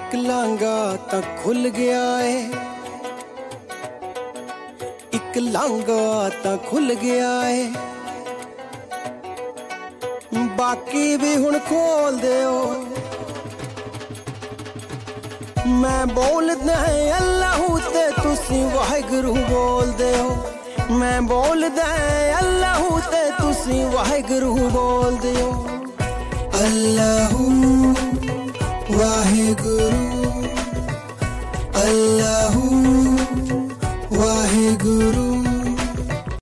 एक लांगा ता खुल गया है, एक लांगा ता खुल गया है, बाकी भी हुण खोल दियो। मैं बोलदा है अल्लाहू ते तुसी वाहिगुरू बोल दियो। मैं बोलदा है अल्लाहू ते तुसी वाहिगुरू बोल दियो। अल्लाहू वाहिगुरू, अल्लाहू वाहिगुरू।